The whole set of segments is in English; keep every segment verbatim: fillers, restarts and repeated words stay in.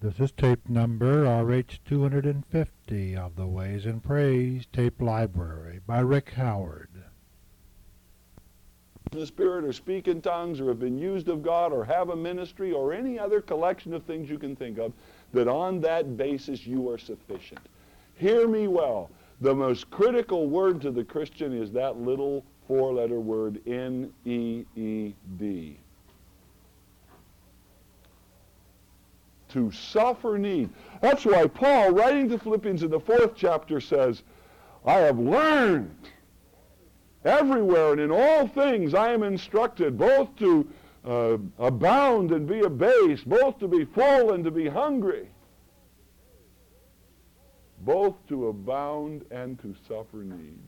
This is tape number R H two hundred fifty of the Ways and Praise Tape Library by Rick Howard. In the Spirit, or speak in tongues, or have been used of God, or have a ministry, or any other collection of things you can think of, that on that basis you are sufficient. Hear me well. The most critical word to the Christian is that little four-letter word, N E E D. To suffer need. That's why Paul, writing to Philippians in the fourth chapter, says, I have learned everywhere and in all things I am instructed both to uh, abound and be abased, both to be full and to be hungry, both to abound and to suffer need.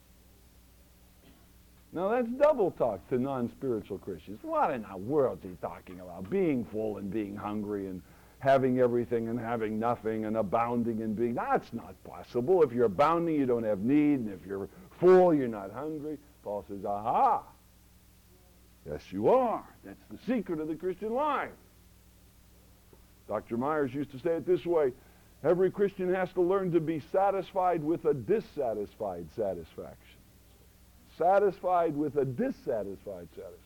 Now that's double talk to non-spiritual Christians. What in the world is he talking about? Being full and being hungry and having everything and having nothing and abounding and being... That's not possible. If you're abounding, you don't have need, and if you're full, you're not hungry. Paul says, aha, yes you are. That's the secret of the Christian life. Doctor Myers used to say it this way, every Christian has to learn to be satisfied with a dissatisfied satisfaction. Satisfied with a dissatisfied satisfaction.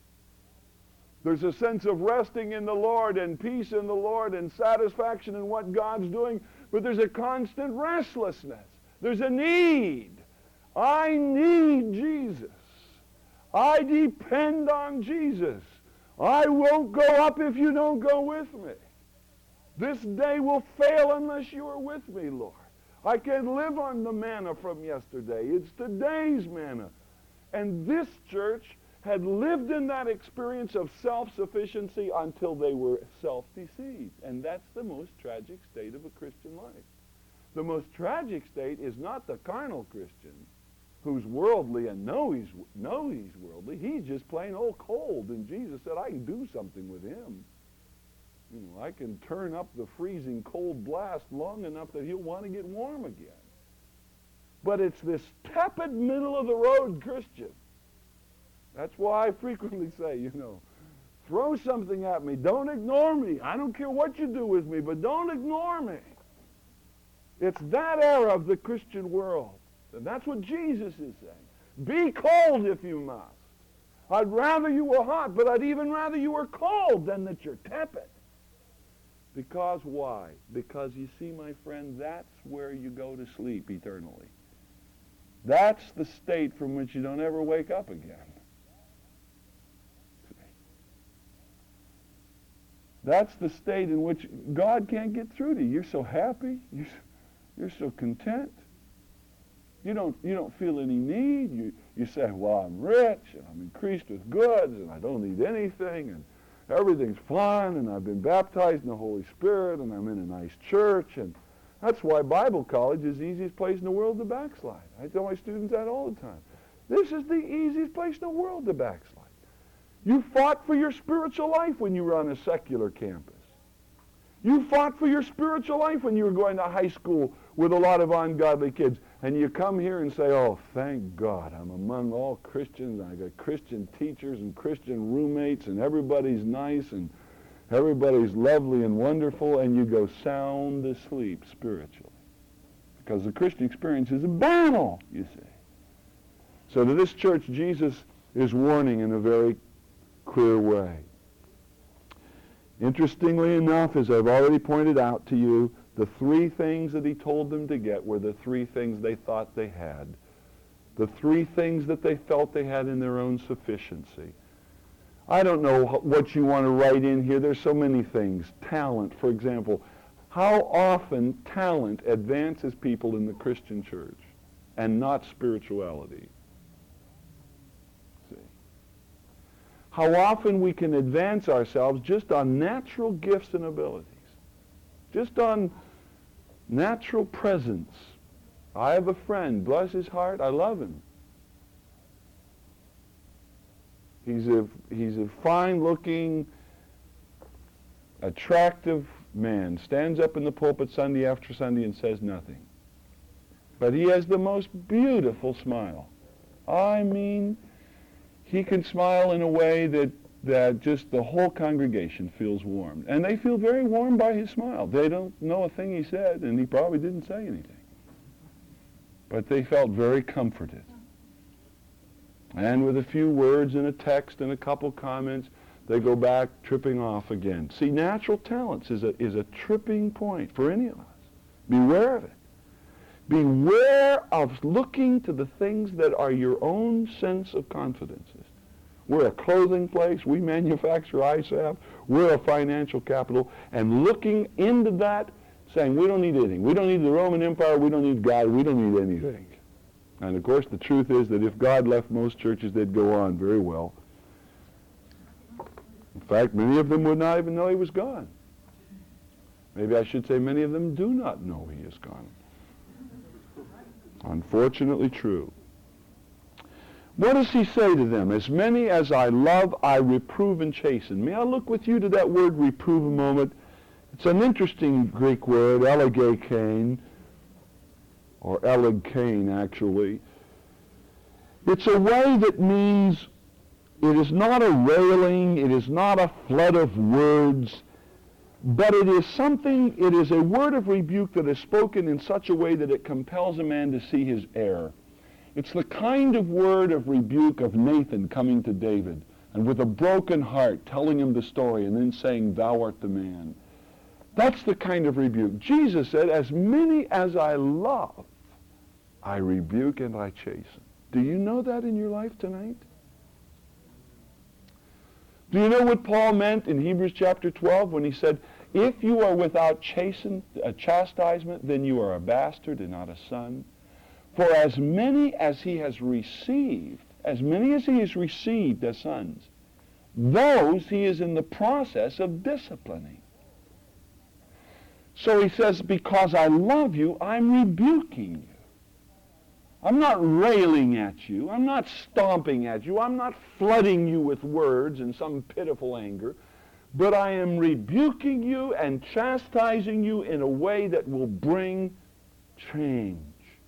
There's a sense of resting in the Lord and peace in the Lord and satisfaction in what God's doing, but there's a constant restlessness. There's a need. I need Jesus. I depend on Jesus. I won't go up if you don't go with me. This day will fail unless you are with me, Lord. I can't live on the manna from yesterday. It's today's manna. And this church had lived in that experience of self-sufficiency until they were self-deceived. And that's the most tragic state of a Christian life. The most tragic state is not the carnal Christian who's worldly and know he's, know he's worldly. He's just plain old cold. And Jesus said, I can do something with him. You know, I can turn up the freezing cold blast long enough that he'll want to get warm again. But it's this tepid middle-of-the-road Christian. That's why I frequently say, you know, throw something at me. Don't ignore me. I don't care what you do with me, but don't ignore me. It's that era of the Christian world. And that's what Jesus is saying. Be cold if you must. I'd rather you were hot, but I'd even rather you were cold than that you're tepid. Because why? Because you see, my friend, that's where you go to sleep eternally. That's the state from which you don't ever wake up again. That's the state in which God can't get through to you. You're so happy. You're, you're so content. You don't, you don't feel any need. You, you say, well, I'm rich, and I'm increased with goods, and I don't need anything, and everything's fine, and I've been baptized in the Holy Spirit, and I'm in a nice church, and that's why Bible college is the easiest place in the world to backslide. I tell my students that all the time. This is the easiest place in the world to backslide. You fought for your spiritual life when you were on a secular campus. You fought for your spiritual life when you were going to high school with a lot of ungodly kids. And you come here and say, oh, thank God, I'm among all Christians. I got Christian teachers and Christian roommates, and everybody's nice, and everybody's lovely and wonderful, and you go sound asleep spiritually. Because the Christian experience is a battle, you see. So to this church, Jesus is warning in a very clear way. Interestingly enough, as I've already pointed out to you, the three things that he told them to get were the three things they thought they had. The three things that they felt they had in their own sufficiency. I don't know what you want to write in here. There's so many things. Talent, for example. How often talent advances people in the Christian church and not spirituality? How often we can advance ourselves just on natural gifts and abilities. Just on natural presence. I have a friend, bless his heart, I love him. He's a, he's a fine-looking, attractive man, stands up in the pulpit Sunday after Sunday and says nothing. But he has the most beautiful smile. I mean, he can smile in a way that that just the whole congregation feels warmed. And they feel very warmed by his smile. They don't know a thing he said, and he probably didn't say anything. But they felt very comforted. And with a few words and a text and a couple comments, they go back tripping off again. See, natural talents is a, is a tripping point for any of us. Beware of it. Beware of looking to the things that are your own sense of confidences. We're a clothing place. We manufacture I S A P. We're a financial capital. And looking into that, saying we don't need anything. We don't need the Roman Empire. We don't need God. We don't need anything. And of course, the truth is that if God left most churches, they'd go on very well. In fact, many of them would not even know he was gone. Maybe I should say many of them do not know he is gone. Unfortunately true. What does he say to them? As many as I love, I reprove and chasten. May I look with you to that word reprove a moment? It's an interesting Greek word, elegekain, or elegkain actually. It's a way that means it is not a railing, it is not a flood of words, but it is something, it is a word of rebuke that is spoken in such a way that it compels a man to see his error. It's the kind of word of rebuke of Nathan coming to David and with a broken heart telling him the story and then saying, thou art the man. That's the kind of rebuke. Jesus said, as many as I love, I rebuke and I chasten. Do you know that in your life tonight? Do you know what Paul meant in Hebrews chapter twelve when he said, if you are without chasten, uh, chastisement, then you are a bastard and not a son? For as many as he has received, as many as he has received as sons, those he is in the process of disciplining. So he says, because I love you, I'm rebuking you. I'm not railing at you. I'm not stomping at you. I'm not flooding you with words in some pitiful anger. But I am rebuking you and chastising you in a way that will bring change.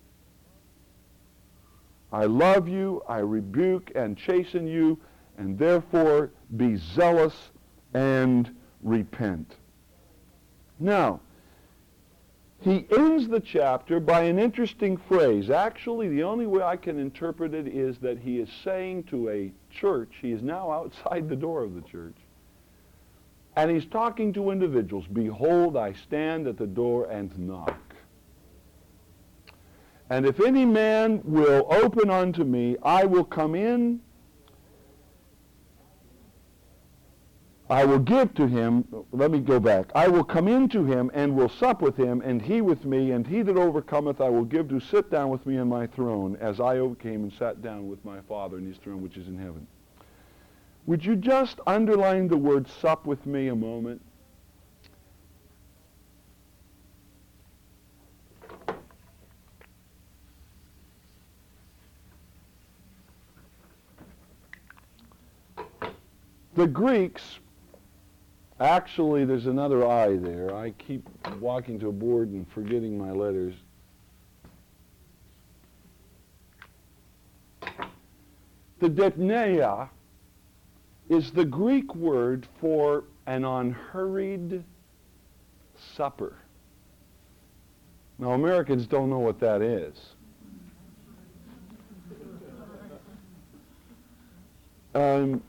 I love you, I rebuke and chasten you, and therefore be zealous and repent. Now, he ends the chapter by an interesting phrase. Actually, the only way I can interpret it is that he is saying to a church, he is now outside the door of the church, and he's talking to individuals. Behold, I stand at the door and knock. And if any man will open unto me, I will come in, I will give to him, let me go back, I will come in to him and will sup with him, and he with me, and he that overcometh I will give to sit down with me on my throne, as I overcame and sat down with my Father in his throne which is in heaven. Would you just underline the word sup with me a moment? The Greeks, actually there's another I there. I keep walking to a board and forgetting my letters. The dipneia is the Greek word for an unhurried supper. Now, Americans don't know what that is. Um,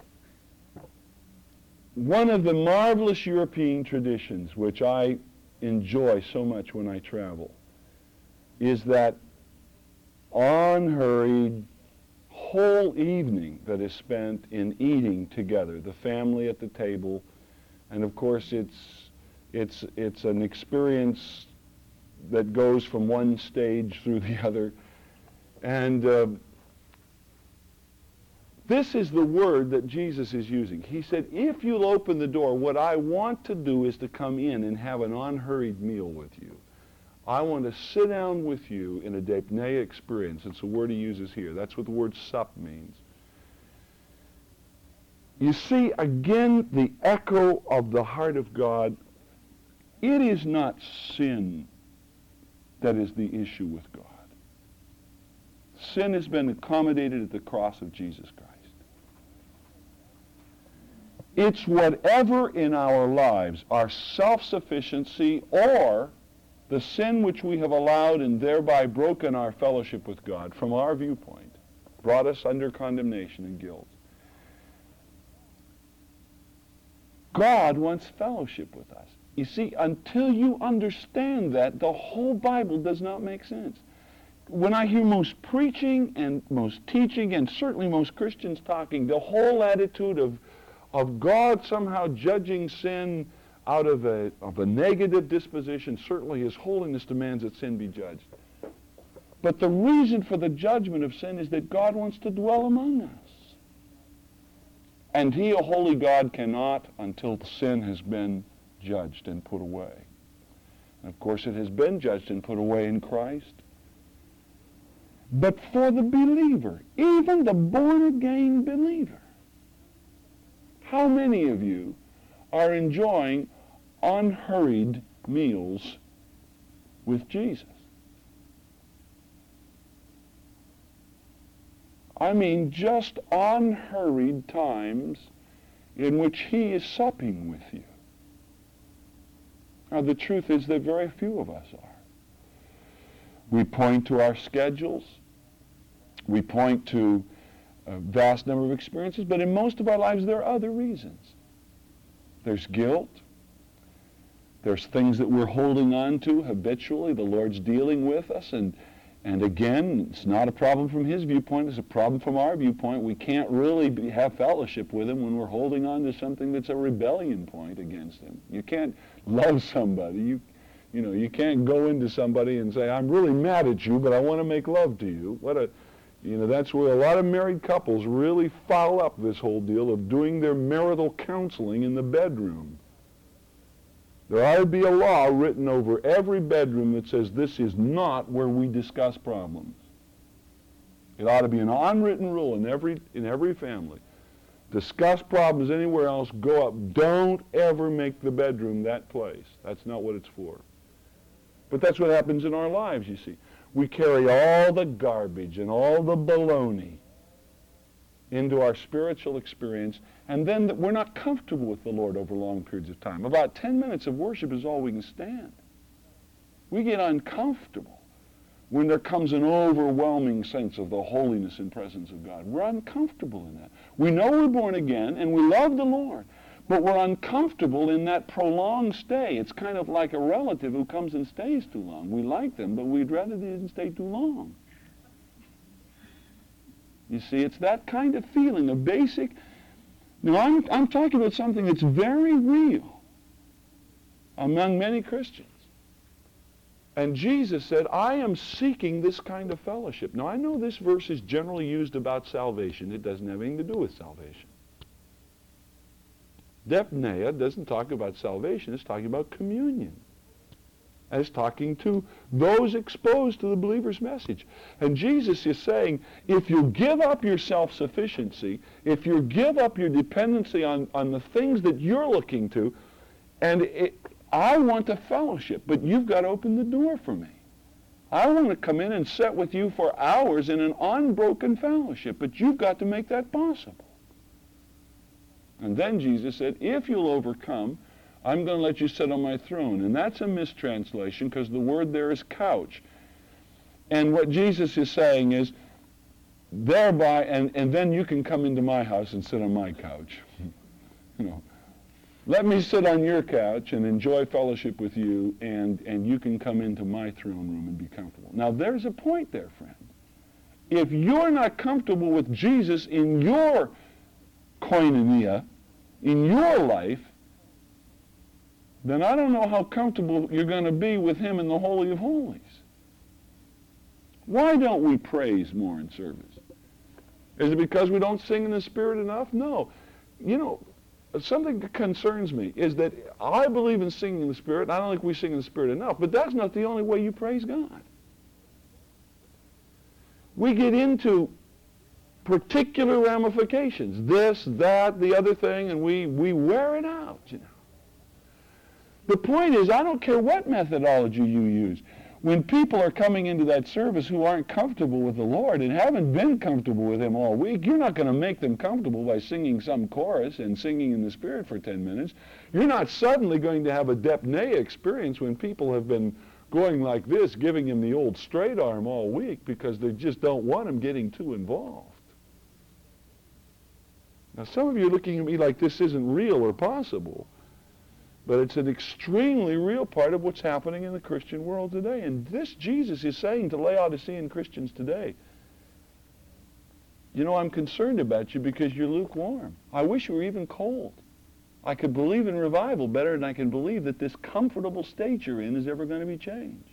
one of the marvelous European traditions, which I enjoy so much when I travel, is that unhurried whole evening that is spent in eating together, the family at the table, and of course it's it's it's an experience that goes from one stage through the other, and uh, this is the word that Jesus is using. He said, if you'll open the door, what I want to do is to come in and have an unhurried meal with you. I want to sit down with you in a dipneia experience. It's the word he uses here. That's what the word sup means. You see, again, the echo of the heart of God. It is not sin that is the issue with God. Sin has been accommodated at the cross of Jesus Christ. It's whatever in our lives, our self-sufficiency or the sin which we have allowed and thereby broken our fellowship with God, from our viewpoint, brought us under condemnation and guilt. God wants fellowship with us. You see, until you understand that, the whole Bible does not make sense. When I hear most preaching and most teaching and certainly most Christians talking, the whole attitude of, of God somehow judging sin out of a, of a negative disposition, certainly His holiness demands that sin be judged. But the reason for the judgment of sin is that God wants to dwell among us. And He, a holy God, cannot until sin has been judged and put away. And of course it has been judged and put away in Christ. But for the believer, even the born-again believer, how many of you are enjoying unhurried meals with Jesus? I mean, just unhurried times in which He is supping with you. Now, the truth is that very few of us are. We point to our schedules. We point to a vast number of experiences, but in most of our lives there are other reasons. There's guilt. There's things that we're holding on to habitually. The Lord's dealing with us, and And again, it's not a problem from His viewpoint, it's a problem from our viewpoint. We can't really be, have fellowship with Him when we're holding on to something that's a rebellion point against Him. You can't love somebody. You, you know, you can't go into somebody and say, I'm really mad at you, but I want to make love to you. What a, you know, that's where a lot of married couples really foul up this whole deal of doing their marital counseling in the bedroom. There ought to be a law written over every bedroom that says this is not where we discuss problems. It ought to be an unwritten rule in every in every family. Discuss problems anywhere else, go up. Don't ever make the bedroom that place. That's not what it's for. But that's what happens in our lives, you see. We carry all the garbage and all the baloney into our spiritual experience, and then that we're not comfortable with the Lord over long periods of time. About ten minutes of worship is all we can stand. We get uncomfortable when there comes an overwhelming sense of the holiness and presence of God. We're uncomfortable in that. We know we're born again, and we love the Lord, but we're uncomfortable in that prolonged stay. It's kind of like a relative who comes and stays too long. We like them, but we'd rather they didn't stay too long. You see, it's that kind of feeling, a basic... Now, I'm, I'm talking about something that's very real among many Christians. And Jesus said, I am seeking this kind of fellowship. Now, I know this verse is generally used about salvation. It doesn't have anything to do with salvation. Depneia doesn't talk about salvation. It's talking about communion. As talking to those exposed to the believer's message. And Jesus is saying, if you give up your self-sufficiency, if you give up your dependency on, on the things that you're looking to, and it, I want a fellowship, but you've got to open the door for me. I want to come in and sit with you for hours in an unbroken fellowship, but you've got to make that possible. And then Jesus said, if you'll overcome, I'm going to let you sit on my throne. And that's a mistranslation because the word there is couch. And what Jesus is saying is, thereby, and, and then you can come into my house and sit on my couch. You know, let me sit on your couch and enjoy fellowship with you, and, and you can come into my throne room and be comfortable. Now, there's a point there, friend. If you're not comfortable with Jesus in your koinonia, in your life, then I don't know how comfortable you're going to be with Him in the Holy of Holies. Why don't we praise more in service? Is it because we don't sing in the Spirit enough? No. You know, something that concerns me is that I believe in singing in the Spirit, and I don't think we sing in the Spirit enough, but that's not the only way you praise God. We get into particular ramifications, this, that, the other thing, and we, we wear it out, you know. The point is, I don't care what methodology you use. when people are coming into that service who aren't comfortable with the Lord and haven't been comfortable with Him all week, you're not going to make them comfortable by singing some chorus and singing in the Spirit for ten minutes. You're not suddenly going to have a Depnea experience when people have been going like this, giving Him the old straight arm all week because they just don't want Him getting too involved. Now, some of you are looking at me like this isn't real or possible. But it's an extremely real part of what's happening in the Christian world today. And this Jesus is saying to Laodicean Christians today, you know, I'm concerned about you because you're lukewarm. I wish you were even cold. I could believe in revival better than I can believe that this comfortable state you're in is ever going to be changed.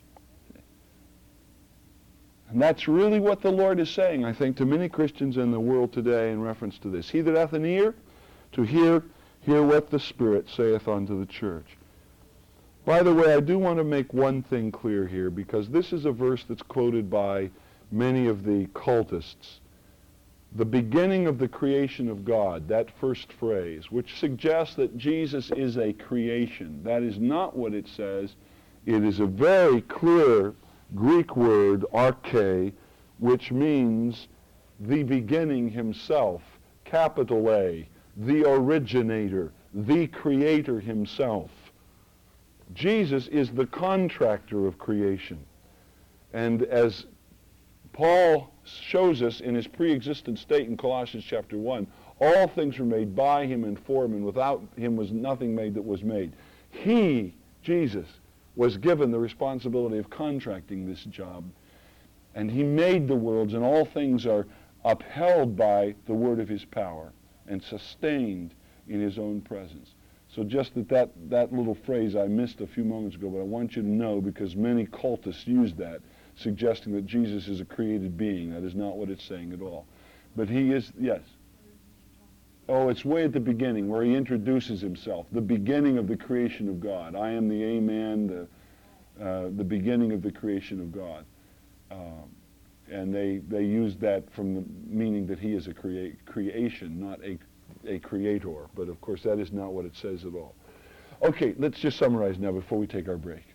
And that's really what the Lord is saying, I think, to many Christians in the world today in reference to this. He that hath an ear to hear, hear what the Spirit saith unto the church. By the way, I do want to make one thing clear here, because this is a verse that's quoted by many of the cultists. The beginning of the creation of God, that first phrase, which suggests that Jesus is a creation. That is not what it says. It is a very clear Greek word, arche, which means the beginning himself, capital A, the originator, the creator himself. Jesus is the contractor of creation. And as Paul shows us in his pre-existent state in Colossians chapter one, all things were made by him and for him, and without him was nothing made that was made. He, Jesus, was given the responsibility of contracting this job. And he made the worlds, and all things are upheld by the word of his power and sustained in his own presence. So just that, that that little phrase I missed a few moments ago, but I want you to know, because many cultists use that, suggesting that Jesus is a created being. That is not what it's saying at all. But he is, yes. Oh, it's way at the beginning where he introduces himself, the beginning of the creation of God. I am the Amen, the, uh, the beginning of the creation of God. Um, and they, they use that from the meaning that he is a crea- creation, not a, a creator. But of course, that is not what it says at all. Okay, let's just summarize now before we take our break.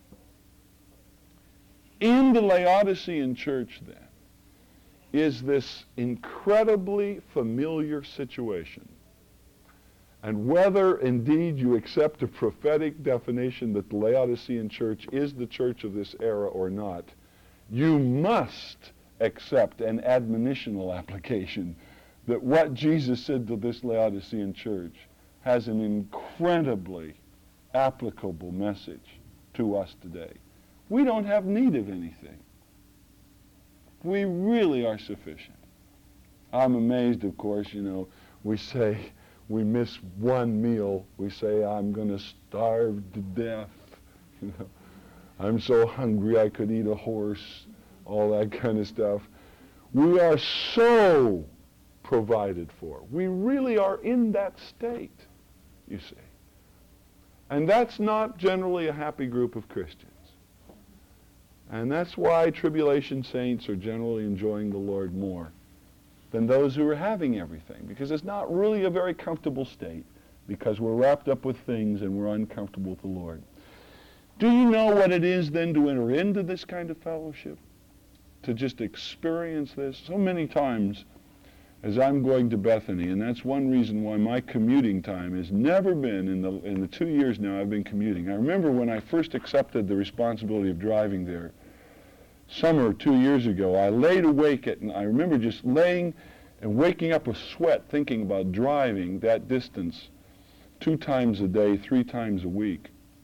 In the Laodicean church, then, is this incredibly familiar situation. And whether indeed you accept a prophetic definition that the Laodicean church is the church of this era or not, you must accept an admonitional application that what Jesus said to this Laodicean church has an incredibly applicable message to us today. We don't have need of anything. We really are sufficient. I'm amazed, of course, you know, we say we miss one meal. We say, I'm going to starve to death. You know, I'm so hungry I could eat a horse, all that kind of stuff. We are so provided for. We really are in that state, you see. And that's not generally a happy group of Christians. And that's why tribulation saints are generally enjoying the Lord more than those who are having everything, because it's not really a very comfortable state, because we're wrapped up with things and we're uncomfortable with the Lord. Do you know what it is then to enter into this kind of fellowship? To just experience this? So many times as I'm going to Bethany, and that's one reason why my commuting time has never been, in the in the two years now I've been commuting. I remember when I first accepted the responsibility of driving there, summer two years ago, I laid awake at, and I remember just laying and waking up with sweat thinking about driving that distance two times a day, three times a week.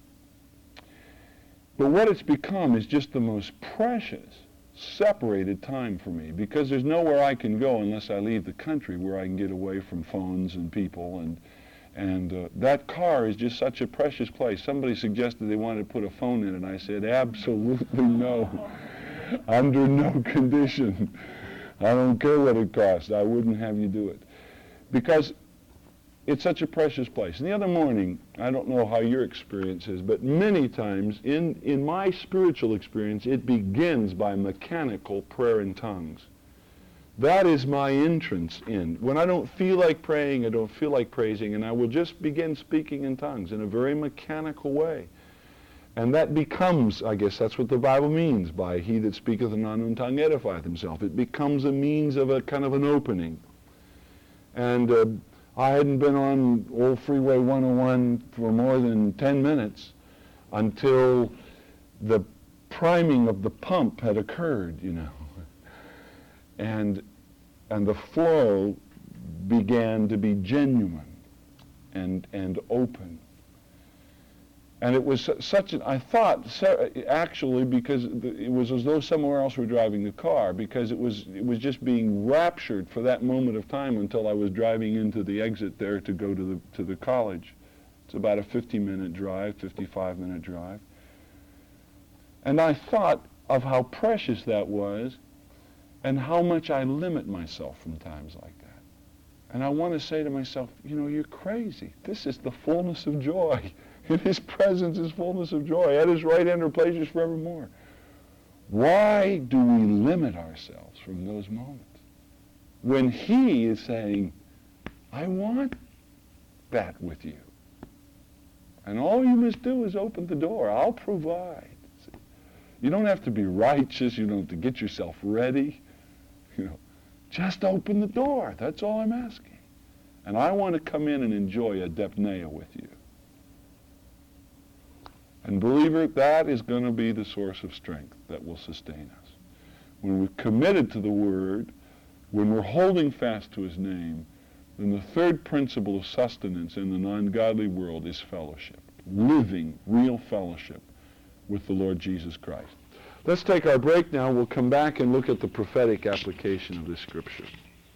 But what it's become is just the most precious, separated time for me, because there's nowhere I can go unless I leave the country where I can get away from phones and people, and and uh, that car is just such a precious place. Somebody suggested they wanted to put a phone in it, and I said, absolutely no. Under no condition. I don't care what it costs. I wouldn't have you do it. Because it's such a precious place. And the other morning, I don't know how your experience is, but many times in, in my spiritual experience, it begins by mechanical prayer in tongues. That is my entrance in. When I don't feel like praying, I don't feel like praising, and I will just begin speaking in tongues in a very mechanical way. And that becomes, I guess that's what the Bible means by he that speaketh an unknown tongue edifieth himself. It becomes a means of a kind of an opening. And uh, I hadn't been on Old Freeway one oh one for more than ten minutes until the priming of the pump had occurred, you know. And, and the flow began to be genuine and, and open. And it was such an, I thought, actually, because it was as though somewhere else were driving the car, because it was, it was just being raptured for that moment of time until I was driving into the exit there to go to the, to the college. It's about a fifty minute drive, fifty-five minute drive. And I thought of how precious that was and how much I limit myself from times like that. And I want to say to myself, you know, you're crazy. This is the fullness of joy. In his presence is fullness of joy. At his right hand are pleasures forevermore. Why do we limit ourselves from those moments? When he is saying, I want that with you. And all you must do is open the door. I'll provide. See? You don't have to be righteous. You don't have to get yourself ready. You know, just open the door. That's all I'm asking. And I want to come in and enjoy a depneia with you. And believer, that is going to be the source of strength that will sustain us. When we're committed to the Word, when we're holding fast to his name, then the third principle of sustenance in the non-godly world is fellowship. Living, real fellowship with the Lord Jesus Christ. Let's take our break now. We'll come back and look at the prophetic application of this scripture.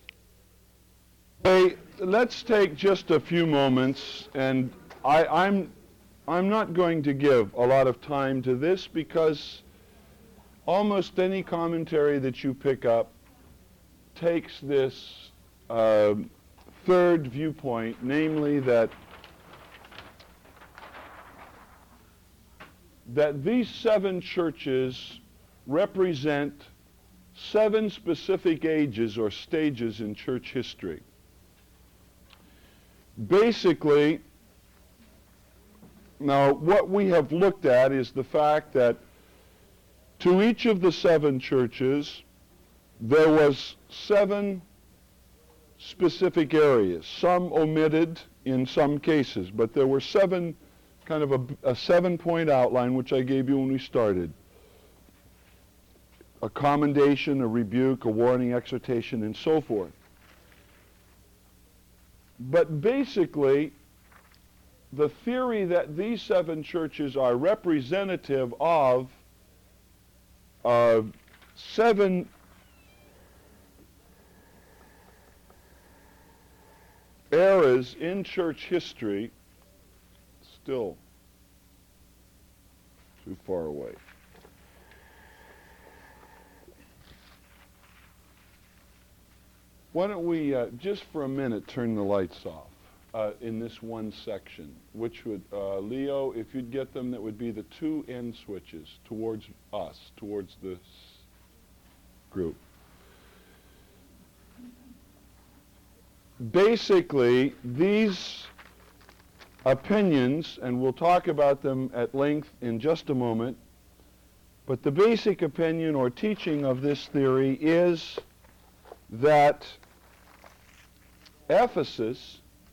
Hey, let's take just a few moments, and I, I'm I'm not going to give a lot of time to this because almost any commentary that you pick up takes this uh, third viewpoint, namely that that these seven churches represent seven specific ages or stages in church history. Basically, now, what we have looked at is the fact that to each of the seven churches, there was seven specific areas, some omitted in some cases, but there were seven, kind of a, a seven-point outline, which I gave you when we started. A commendation, a rebuke, a warning, exhortation, and so forth. But basically, the theory that these seven churches are representative of uh, seven eras in church history, still too far away. Why don't we, uh, just for a minute, turn the lights off? Uh, in this one section, which would, uh, Leo, if you'd get them, that would be the two end switches towards us, towards this group. Basically, these opinions, and we'll talk about them at length in just a moment, but the basic opinion or teaching of this theory is that Ephesus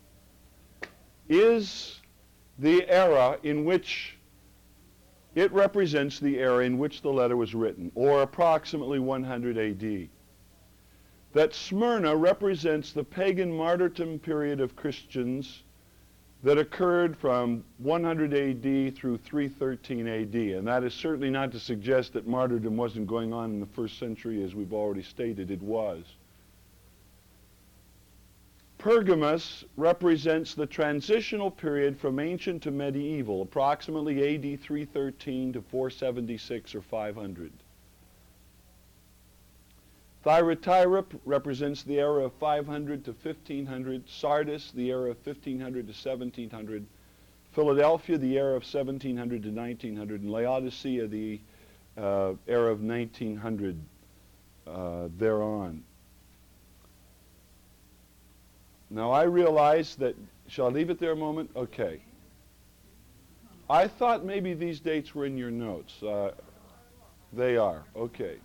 is the era in which it represents the era in which the letter was written, or approximately one hundred A D. That Smyrna represents the pagan martyrdom period of Christians that occurred from one hundred A D through three thirteen A D. And that is certainly not to suggest that martyrdom wasn't going on in the first century, as we've already stated, it was. Pergamus represents the transitional period from ancient to medieval, approximately A D three thirteen to four seventy-six or five hundred. Thyatira represents the era of five hundred to fifteen hundred, Sardis the era of fifteen hundred to seventeen hundred, Philadelphia the era of seventeen hundred to nineteen hundred, and Laodicea the uh, era of nineteen hundred uh, thereon. Now I realize that, shall I leave it there a moment? Okay. I thought maybe these dates were in your notes. Uh, they are. Okay.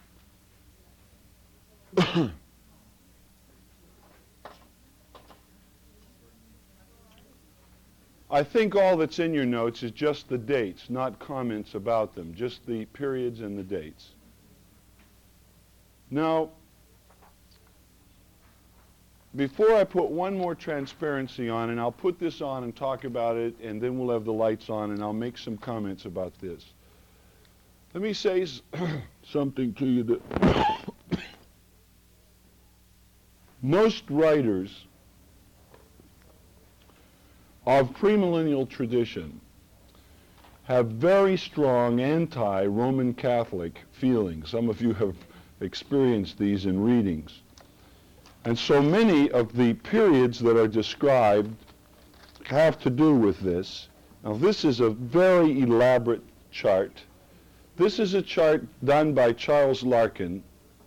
I think all that's in your notes is just the dates, not comments about them, just the periods and the dates. Now, before I put one more transparency on, and I'll put this on and talk about it, and then we'll have the lights on, and I'll make some comments about this. Let me say something to you that most writers of premillennial tradition have very strong anti-Roman Catholic feelings. Some of you have experienced these in readings. And so many of the periods that are described have to do with this. Now, this is a very elaborate chart. This is a chart done by Charles Larkin,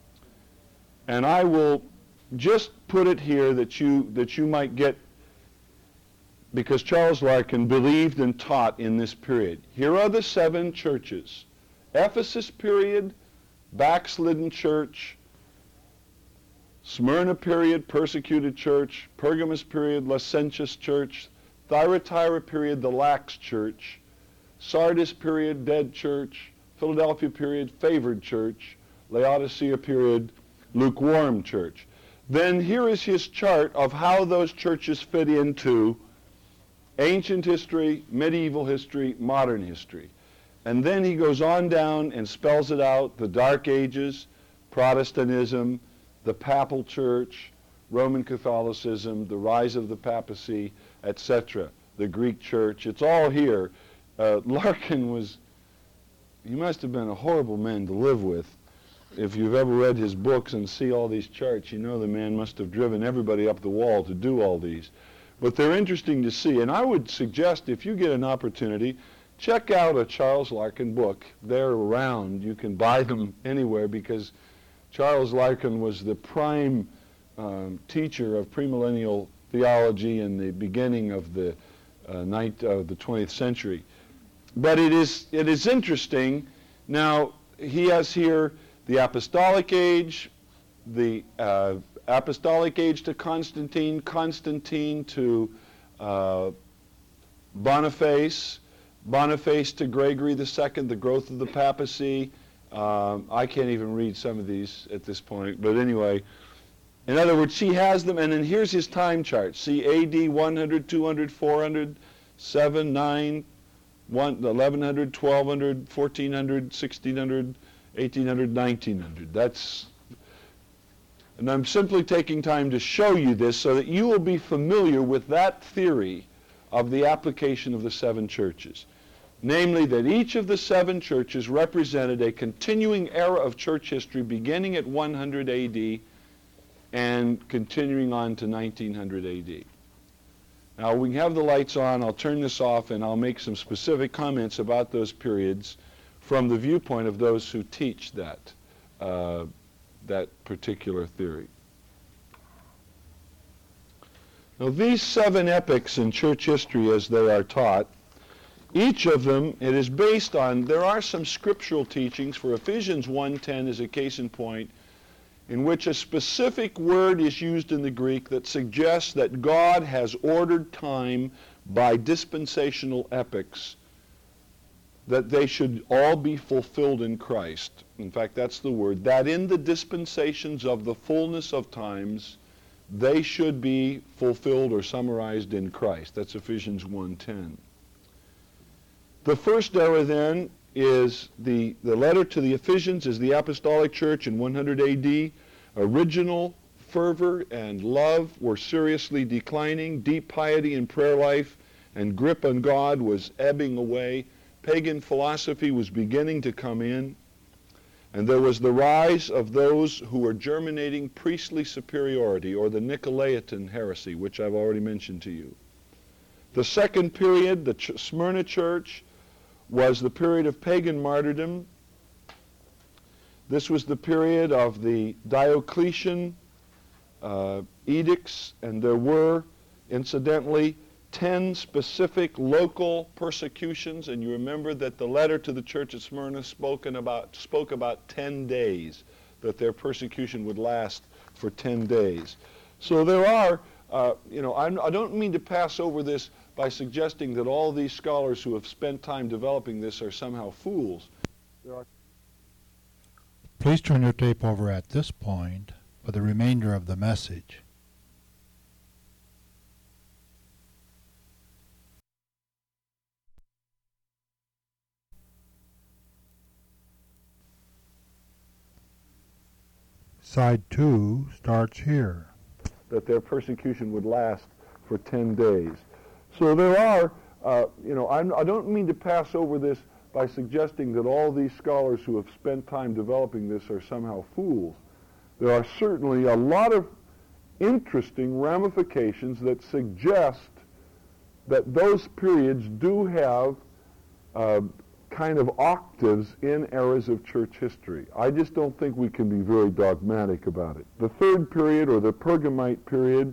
and I will just put it here that you that you might get, because Charles Larkin believed and taught in this period. Here are the seven churches. Ephesus period, backslidden church. Smyrna period, persecuted church. Pergamos period, licentious church. Thyatira period, the lax church. Sardis period, dead church. Philadelphia period, favored church. Laodicea period, lukewarm church. Then here is his chart of how those churches fit into ancient history, medieval history, modern history. And then he goes on down and spells it out: the Dark Ages, Protestantism, the Papal Church, Roman Catholicism, the rise of the papacy, et cetera, the Greek Church. It's all here. Uh, Larkin was, he must have been a horrible man to live with. If you've ever read his books and see all these charts, you know the man must have driven everybody up the wall to do all these. But they're interesting to see, and I would suggest, if you get an opportunity, check out a Charles Larkin book. They're around. You can buy them anywhere, because Charles Larkin was the prime um, teacher of premillennial theology in the beginning of the uh, ninth, uh, the twentieth century. But it is it is interesting. Now, he has here the apostolic age, the uh, apostolic age to Constantine, Constantine to uh, Boniface, Boniface to Gregory the Second, the growth of the papacy. Um, I can't even read some of these at this point, but anyway. In other words, he has them, and then here's his time chart. See A D one hundred, two hundred, four hundred, seven, nine, eleven hundred, twelve hundred, fourteen hundred, sixteen hundred, eighteen hundred, nineteen hundred. That's, and I'm simply taking time to show you this so that you will be familiar with that theory of the application of the seven churches. Namely, that each of the seven churches represented a continuing era of church history beginning at one hundred A D and continuing on to nineteen hundred A D. Now, we have the lights on. I'll turn this off, and I'll make some specific comments about those periods from the viewpoint of those who teach that, uh, that particular theory. Now, these seven epochs in church history as they are taught, each of them, it is based on, there are some scriptural teachings. For Ephesians one ten is a case in point, in which a specific word is used in the Greek that suggests that God has ordered time by dispensational epochs, that they should all be fulfilled in Christ. In fact, that's the word, that in the dispensations of the fullness of times, they should be fulfilled or summarized in Christ. That's Ephesians one ten. The first era then is the, the letter to the Ephesians is the apostolic church in one hundred A D. Original fervor and love were seriously declining. Deep piety and prayer life and grip on God was ebbing away. Pagan philosophy was beginning to come in. And there was the rise of those who were germinating priestly superiority, or the Nicolaitan heresy, which I've already mentioned to you. The second period, the Ch- Smyrna church, was the period of pagan martyrdom. This was the period of the Diocletian uh, edicts, and there were, incidentally, ten specific local persecutions, and you remember that the letter to the church at Smyrna spoken about, spoke about ten days, that their persecution would last for ten days. So there are, uh, you know, I'm, I don't mean to pass over this by suggesting that all these scholars who have spent time developing this are somehow fools. There are Please turn your tape over at this point for the remainder of the message. Side two starts here. That their persecution would last for ten days. So there are, uh, you know, I'm, I don't mean to pass over this by suggesting that all these scholars who have spent time developing this are somehow fools. There are certainly a lot of interesting ramifications that suggest that those periods do have uh, kind of octaves in eras of church history. I just don't think we can be very dogmatic about it. The third period, or the Pergamite period,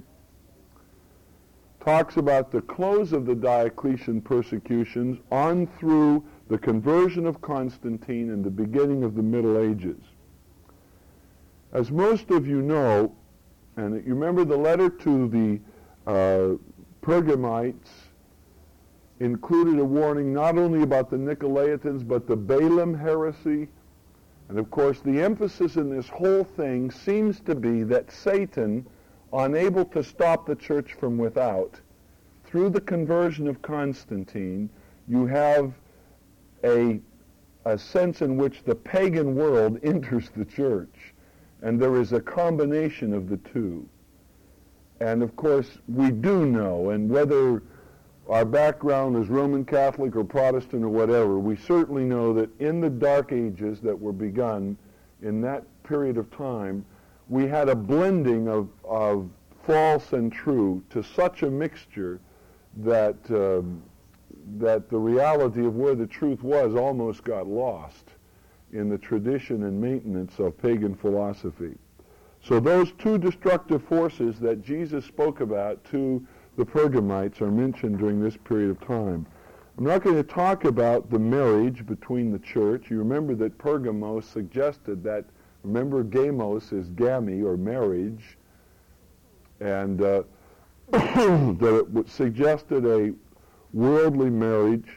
talks about the close of the Diocletian persecutions on through the conversion of Constantine and the beginning of the Middle Ages. As most of you know, and you remember the letter to the uh, Pergamites included a warning not only about the Nicolaitans, but the Balaam heresy. And of course, the emphasis in this whole thing seems to be that Satan, unable to stop the church from without, through the conversion of Constantine, you have a, a sense in which the pagan world enters the church. And there is a combination of the two. And of course, we do know, and whether our background is Roman Catholic or Protestant or whatever, we certainly know that in the Dark Ages that were begun in that period of time, we had a blending of, of false and true to such a mixture that, uh, that the reality of where the truth was almost got lost in the tradition and maintenance of pagan philosophy. So those two destructive forces that Jesus spoke about to the Pergamites are mentioned during this period of time. I'm not going to talk about the marriage between the church. You remember that Pergamos suggested that, remember gamos is gami, or marriage, and uh, that it suggested a worldly marriage,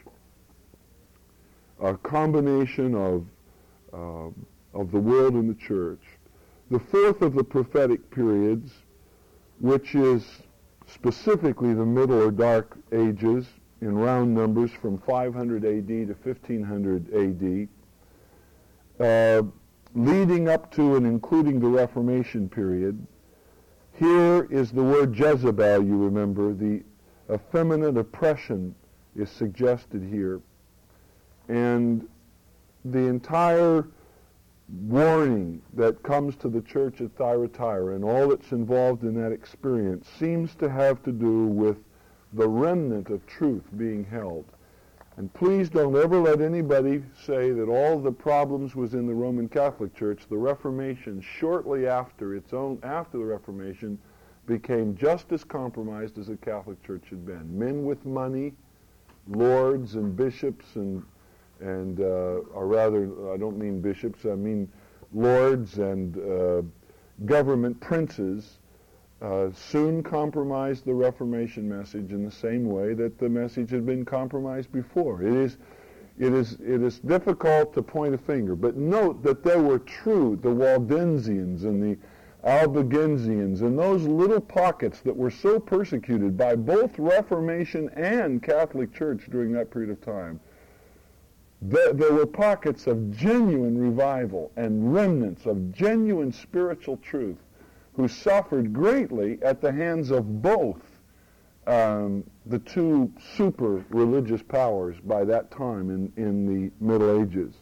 a combination of, uh, of the world and the church. The fourth of the prophetic periods, which is specifically the Middle or Dark Ages, in round numbers from five hundred A D to fifteen hundred A D, uh, leading up to and including the Reformation period. Here is the word Jezebel, you remember. The effeminate oppression is suggested here. And the entire warning that comes to the church at Thyatira and all that's involved in that experience seems to have to do with the remnant of truth being held. And please don't ever let anybody say that all the problems was in the Roman Catholic Church. The Reformation, shortly after its own, after the Reformation, became just as compromised as the Catholic Church had been. Men with money, lords and bishops and and uh, or rather, I don't mean bishops, I mean lords and uh, government princes, uh, soon compromised the Reformation message in the same way that the message had been compromised before. It is, it is, it is difficult to point a finger, but note that there were true, the Waldensians and the Albigensians, and those little pockets that were so persecuted by both Reformation and Catholic Church during that period of time. There, there were pockets of genuine revival and remnants of genuine spiritual truth who suffered greatly at the hands of both um, the two super religious powers by that time in, in the Middle Ages.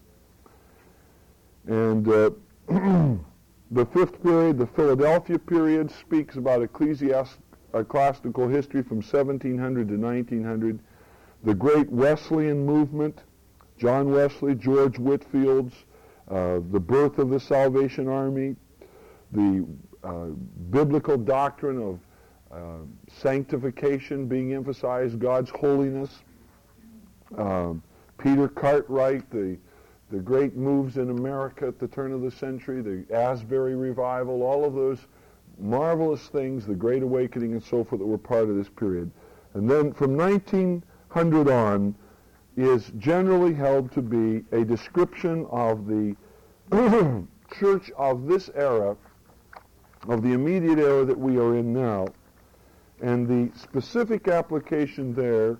And uh, the fifth period, the Philadelphia period, speaks about ecclesiastical history from seventeen hundred to nineteen hundred. The great Wesleyan movement, John Wesley, George Whitfield's, uh, the birth of the Salvation Army, the uh, biblical doctrine of uh, sanctification being emphasized, God's holiness. Um, Peter Cartwright, the the great moves in America at the turn of the century, the Asbury revival, all of those marvelous things, the Great Awakening and so forth that were part of this period. And then from nineteen hundred on is generally held to be a description of the church of this era, of the immediate era that we are in now. And the specific application there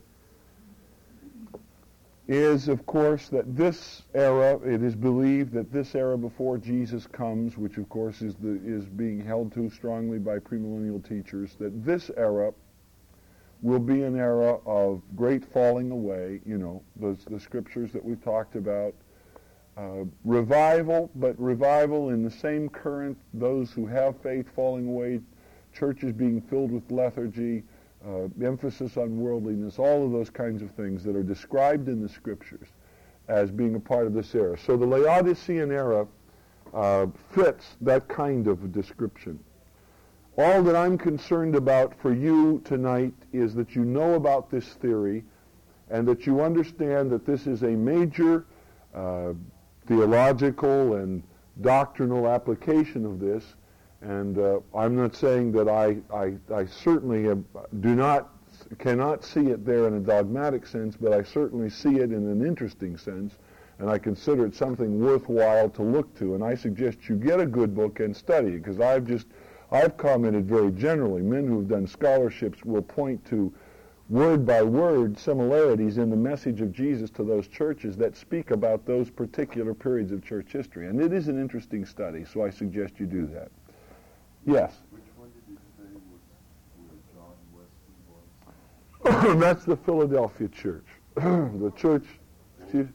is, of course, that this era, it is believed that this era before Jesus comes, which of course is the is being held to strongly by premillennial teachers, that this era will be an era of great falling away, you know, the, the scriptures that we've talked about, uh, revival, but revival in the same current, those who have faith falling away, churches being filled with lethargy, Uh, emphasis on worldliness, all of those kinds of things that are described in the scriptures as being a part of this era. So the Laodicean era uh, fits that kind of description. All that I'm concerned about for you tonight is that you know about this theory and that you understand that this is a major uh, theological and doctrinal application of this. And uh, I'm not saying that I, I, I certainly have, do not, cannot see it there in a dogmatic sense, but I certainly see it in an interesting sense, and I consider it something worthwhile to look to. And I suggest you get a good book and study it, because I've just, I've commented very generally. Men who have done scholarships will point to word by word similarities in the message of Jesus to those churches that speak about those particular periods of church history. And it is an interesting study, so I suggest you do that. Yes. Which one did you say was where John Wesley was? That's the Philadelphia church. The church. Excuse,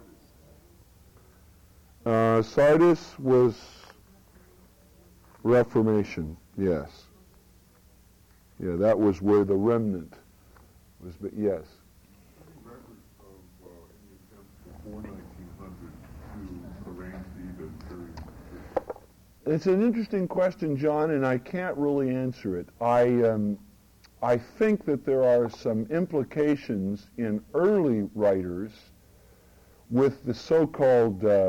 uh, Sardis was Reformation. Yes. Yeah, that was where the remnant was. But yes. Record of uh, any attempt before nineteen hundred to arrange the even period. It's an interesting question, John, and I can't really answer it. I um, I think that there are some implications in early writers with the so-called uh,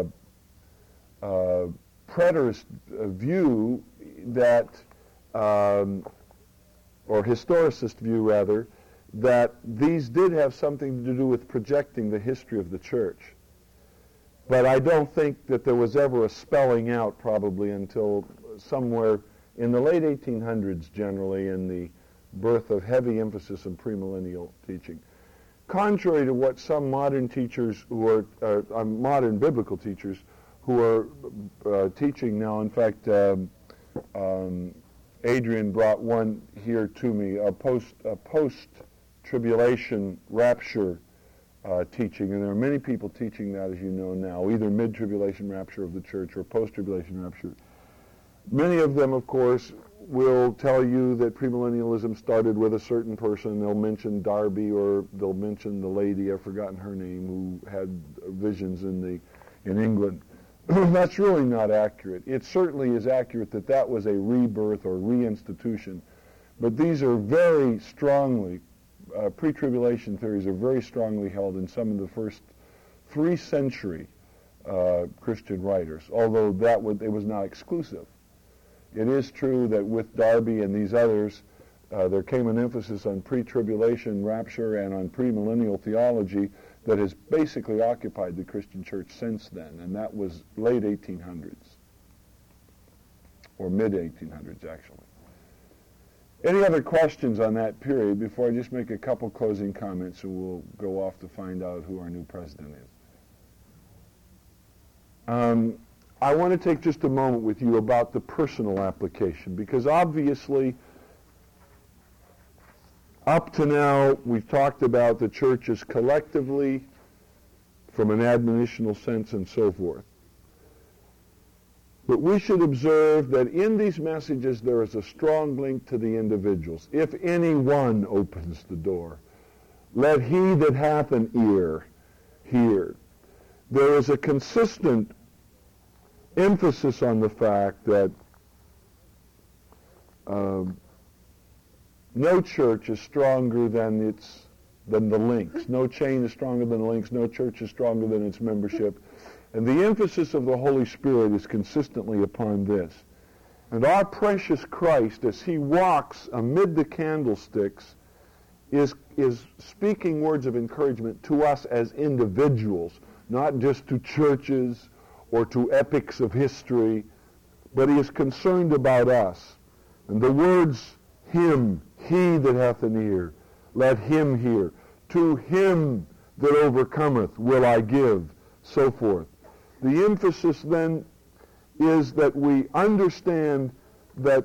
uh, preterist view that, um, or historicist view rather, that these did have something to do with projecting the history of the church. But I don't think that there was ever a spelling out probably until somewhere in the late eighteen hundreds generally, in the birth of heavy emphasis on premillennial teaching. Contrary to what some modern teachers who are, uh, modern biblical teachers who are uh, teaching now, in fact, um, um, Adrian brought one here to me, a post, a post-tribulation rapture Uh, teaching, and there are many people teaching that, as you know now, either mid-tribulation rapture of the church or post-tribulation rapture. Many of them, of course, will tell you that premillennialism started with a certain person. They'll mention Darby, or they'll mention the lady, I've forgotten her name, who had visions in the in England. That's really not accurate. It certainly is accurate that that was a rebirth or reinstitution, but these are very strongly Uh, pre-tribulation theories are very strongly held in some of the first three century uh, Christian writers, although that would, it was not exclusive. It is true that with Darby and these others, uh, there came an emphasis on pre-tribulation rapture and on premillennial theology that has basically occupied the Christian church since then, and that was late eighteen hundreds, or mid eighteen hundreds actually. Any other questions on that period before I just make a couple closing comments and we'll go off to find out who our new president is? Um, I want to take just a moment with you about the personal application, because obviously up to now we've talked about the churches collectively from an admonitional sense and so forth. But we should observe that in these messages there is a strong link to the individuals. If any one opens the door, let he that hath an ear hear. There is a consistent emphasis on the fact that um, no church is stronger than its than the links. No chain is stronger than the links. No church is stronger than its membership. And the emphasis of the Holy Spirit is consistently upon this. And our precious Christ, as he walks amid the candlesticks, is, is speaking words of encouragement to us as individuals, not just to churches or to epics of history, but he is concerned about us. And the words, him, he that hath an ear, let him hear. To him that overcometh will I give, so forth. The emphasis then is that we understand that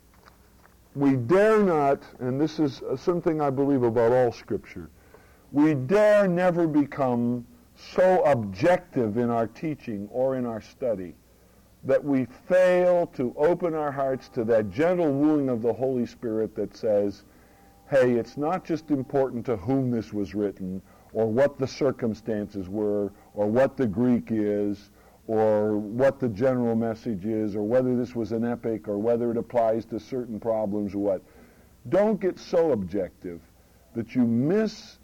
we dare not, and this is something I believe about all Scripture, we dare never become so objective in our teaching or in our study that we fail to open our hearts to that gentle wooing of the Holy Spirit that says, hey, it's not just important to whom this was written, or what the circumstances were, or what the Greek is, or what the general message is, or whether this was an epic, or whether it applies to certain problems or what. Don't get so objective that you miss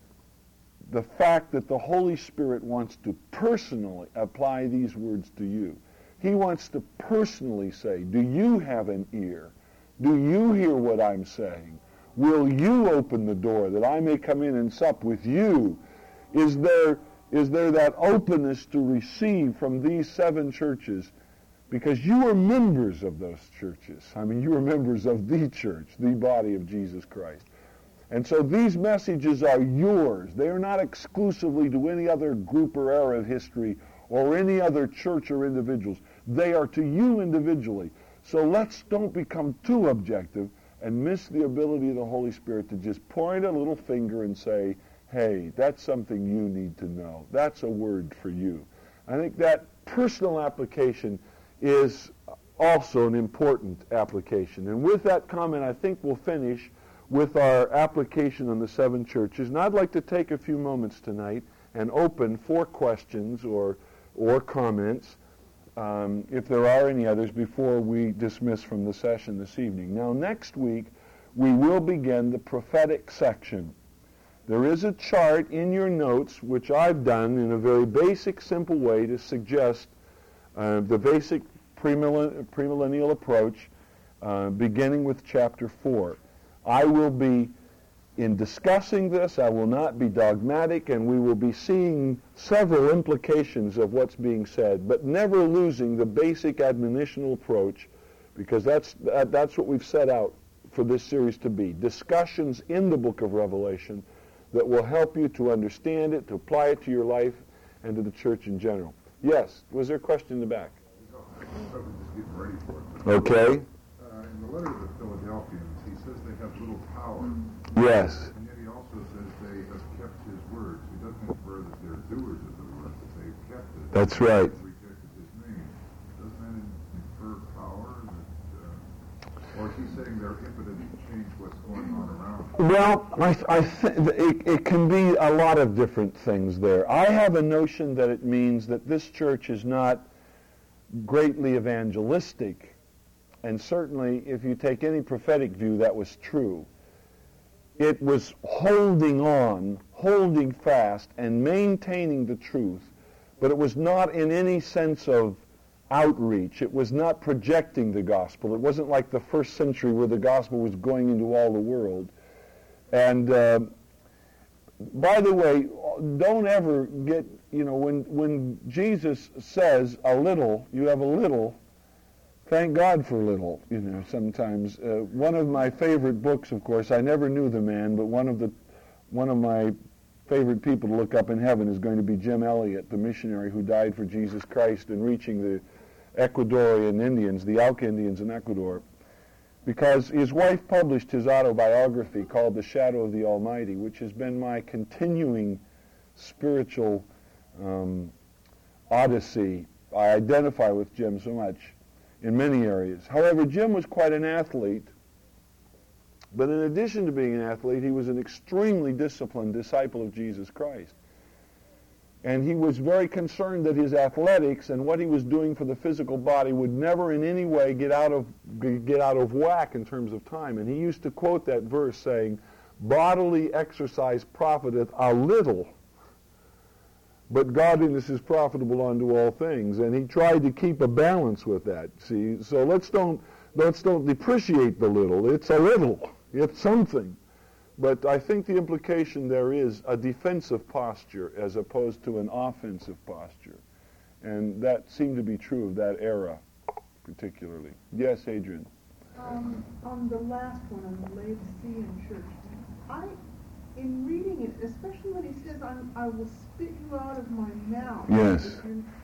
the fact that the Holy Spirit wants to personally apply these words to you. He wants to personally say, do you have an ear? Do you hear what I'm saying? Will you open the door that I may come in and sup with you? Is there, is there that openness to receive from these seven churches? Because you are members of those churches. I mean, you are members of the church, the body of Jesus Christ. And so these messages are yours. They are not exclusively to any other group or era of history or any other church or individuals. They are to you individually. So let's don't become too objective and miss the ability of the Holy Spirit to just point a little finger and say, hey, that's something you need to know. That's a word for you. I think that personal application is also an important application. And with that comment, I think we'll finish with our application on the seven churches. And I'd like to take a few moments tonight and open for questions or, or comments, um, if there are any others, before we dismiss from the session this evening. Now, next week, we will begin the prophetic section. There is a chart in your notes, which I've done in a very basic, simple way to suggest uh, the basic premillen- premillennial approach, uh, beginning with chapter four. I will be, in discussing this, I will not be dogmatic, and we will be seeing several implications of what's being said, but never losing the basic admonitional approach, because that's, that, that's what we've set out for this series to be. Discussions in the book of Revelation that will help you to understand it, to apply it to your life, and to the church in general. Yes, was there a question in the back? No, I was just getting ready for it. Okay. Uh, in the letter to the Philadelphians, he says they have little power. Yes. And yet he also says they have kept his words. He doesn't infer that they're doers of the word, but they've kept it. That's right. They've rejected his name. Doesn't that infer power? That, uh, or is he saying they're impotent to change what's going on around them? Well, I, I th- it, it can be a lot of different things there. I have a notion that it means that this church is not greatly evangelistic, and certainly if you take any prophetic view, that was true. It was holding on, holding fast, and maintaining the truth, but it was not in any sense of outreach. It was not projecting the gospel. It wasn't like the first century where the gospel was going into all the world. And uh, by the way, don't ever get, you know, when, when Jesus says a little, you have a little, thank God for little, you know, sometimes. Uh, one of my favorite books, of course, I never knew the man, but one of the one of my favorite people to look up in heaven is going to be Jim Elliot, the missionary who died for Jesus Christ in reaching the Ecuadorian Indians, the Auca Indians in Ecuador, because his wife published his autobiography called The Shadow of the Almighty, which has been my continuing spiritual um, odyssey. I identify with Jim so much in many areas. However, Jim was quite an athlete, but in addition to being an athlete, he was an extremely disciplined disciple of Jesus Christ. And he was very concerned that his athletics and what he was doing for the physical body would never in any way get out of get out of whack in terms of time. And he used to quote that verse saying, "Bodily exercise profiteth a little, but godliness is profitable unto all things." And he tried to keep a balance with that. See, so let's don't let's don't depreciate the little. It's a little. It's something. But I think the implication there is a defensive posture as opposed to an offensive posture. And that seemed to be true of that era particularly. Yes, Adrian? Um, on the last one, on the Laodicean church, I, in reading it, especially when he says, I'm, I will spit you out of my mouth. Yes.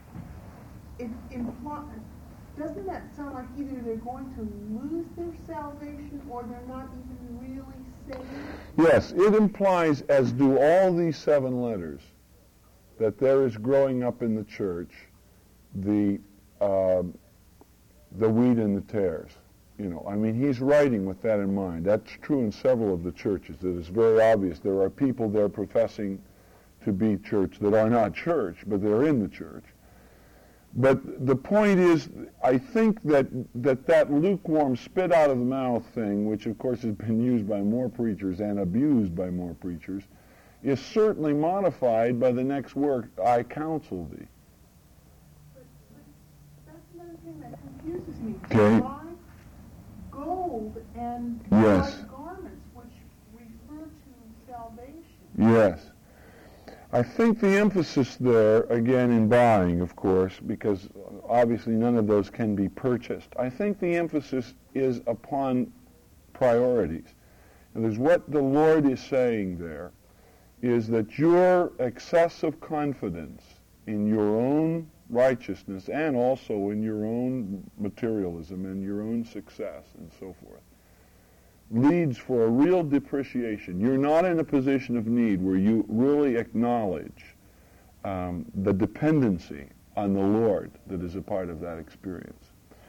It implies... Doesn't that sound like either they're going to lose their salvation or they're not even really saved? Yes, it implies, as do all these seven letters, that there is growing up in the church the uh, the wheat and the tares. You know, I mean, he's writing with that in mind. That's true in several of the churches. It is very obvious. There are people there professing to be church that are not church, but they're in the church. But the point is, I think that, that that lukewarm spit out of the mouth thing, which of course has been used by more preachers and abused by more preachers, is certainly modified by the next work, I counsel thee. But, but that's another thing that confuses me. Okay. Why gold and Yes. white garments, which refer to salvation? Yes. I think the emphasis there, again in buying, of course, because obviously none of those can be purchased, I think the emphasis is upon priorities. And there's what the Lord is saying there, is that your excessive confidence in your own righteousness and also in your own materialism and your own success and so forth leads for a real depreciation. You're not in a position of need where you really acknowledge um, the dependency on the Lord that is a part of that experience.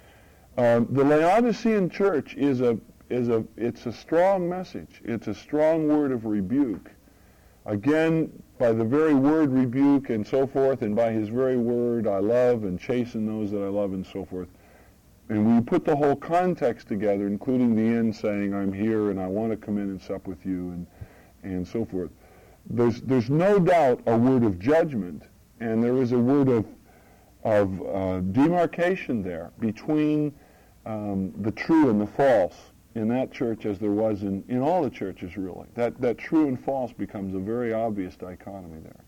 Um, the Laodicean church is a is a it's a strong message. It's a strong word of rebuke. Again, by the very word rebuke and so forth, and by his very word, I love and chasten those that I love and so forth. And when you put the whole context together, including the end saying, I'm here and I want to come in and sup with you and and so forth, there's there's no doubt a word of judgment, and there is a word of of uh, demarcation there between um, the true and the false in that church, as there was in, in all the churches really. That that true and false becomes a very obvious dichotomy there.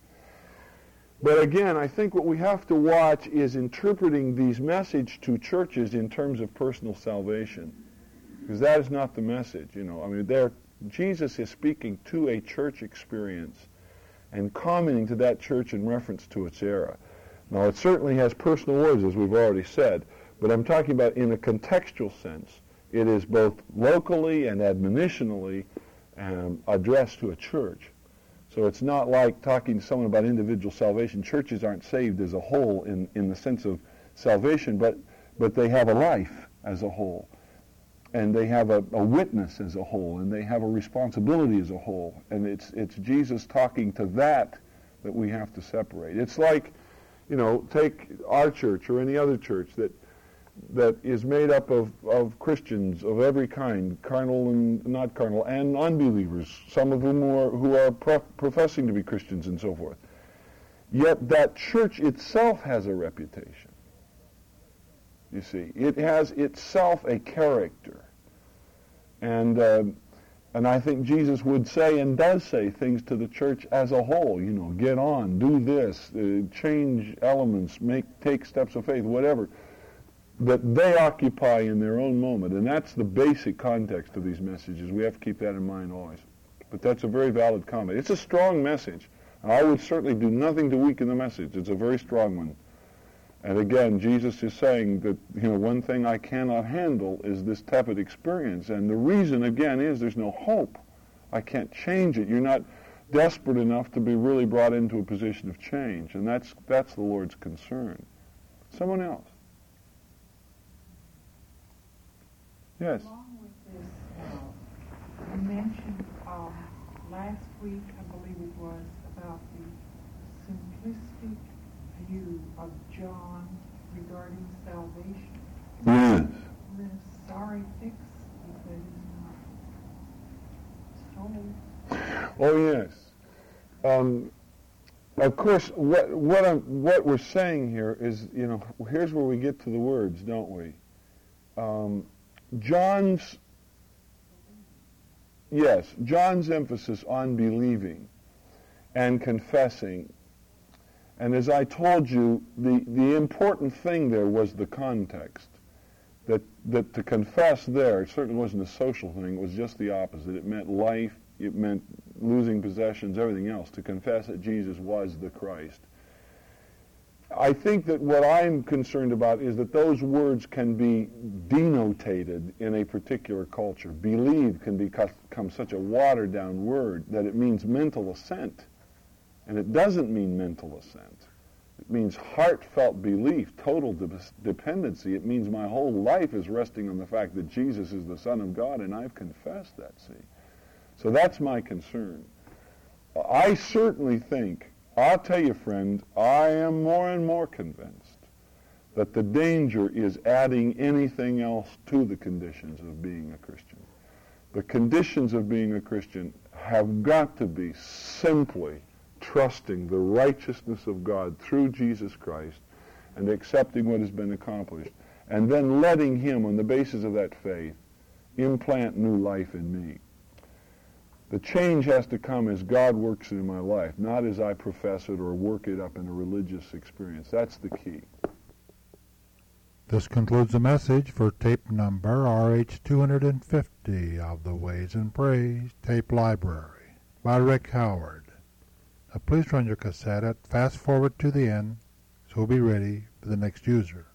But again, I think what we have to watch is interpreting these messages to churches in terms of personal salvation, because that is not the message. You know, I mean, there Jesus is speaking to a church experience and commenting to that church in reference to its era. Now, it certainly has personal words, as we've already said, but I'm talking about in a contextual sense. It is both locally and admonitionally um, addressed to a church. So it's not like talking to someone about individual salvation. Churches aren't saved as a whole in, in the sense of salvation, but, but they have a life as a whole. And they have a, a witness as a whole, and they have a responsibility as a whole. And it's it's Jesus talking to that that we have to separate. It's like, you know, take our church or any other church that that is made up of, of Christians of every kind, carnal and not carnal, and unbelievers, some of whom are, who are pro- professing to be Christians and so forth. Yet that church itself has a reputation. You see, it has itself a character. And uh, and I think Jesus would say and does say things to the church as a whole, you know, get on, do this, uh, change elements, make take steps of faith, whatever, that they occupy in their own moment. And that's the basic context of these messages. We have to keep that in mind always. But that's a very valid comment. It's a strong message. I would certainly do nothing to weaken the message. It's a very strong one. And again, Jesus is saying that, you know, one thing I cannot handle is this tepid experience. And the reason, again, is there's no hope. I can't change it. You're not desperate enough to be really brought into a position of change. And that's that's the Lord's concern. Someone else? Yes. Along with this, uh, you mentioned um, last week, I believe it was, about the simplistic view of John regarding salvation. Yes. The sorry fix that is not told. Oh, yes. Um, of course, what what I'm, what we're saying here is, you know, here's where we get to the words, don't we? Um, John's, yes, John's emphasis on believing and confessing. And as I told you, the, the important thing there was the context. That, that to confess there, it certainly wasn't a social thing, it was just the opposite. It meant life, it meant losing possessions, everything else. To confess that Jesus was the Christ. I think that what I'm concerned about is that those words can be denotated in a particular culture. Believe can become such a watered-down word that it means mental assent. And it doesn't mean mental assent. It means heartfelt belief, total de- dependency. It means my whole life is resting on the fact that Jesus is the Son of God, and I've confessed that, see. So that's my concern. I certainly think, I'll tell you, friend, I am more and more convinced that the danger is adding anything else to the conditions of being a Christian. The conditions of being a Christian have got to be simply trusting the righteousness of God through Jesus Christ and accepting what has been accomplished, and then letting Him, on the basis of that faith, implant new life in me. The change has to come as God works in my life, not as I profess it or work it up in a religious experience. That's the key. This concludes the message for tape number R H two fifty of the Ways and Praise Tape Library by Rick Howard. Now please run your cassette at fast forward to the end, so we'll be ready for the next user.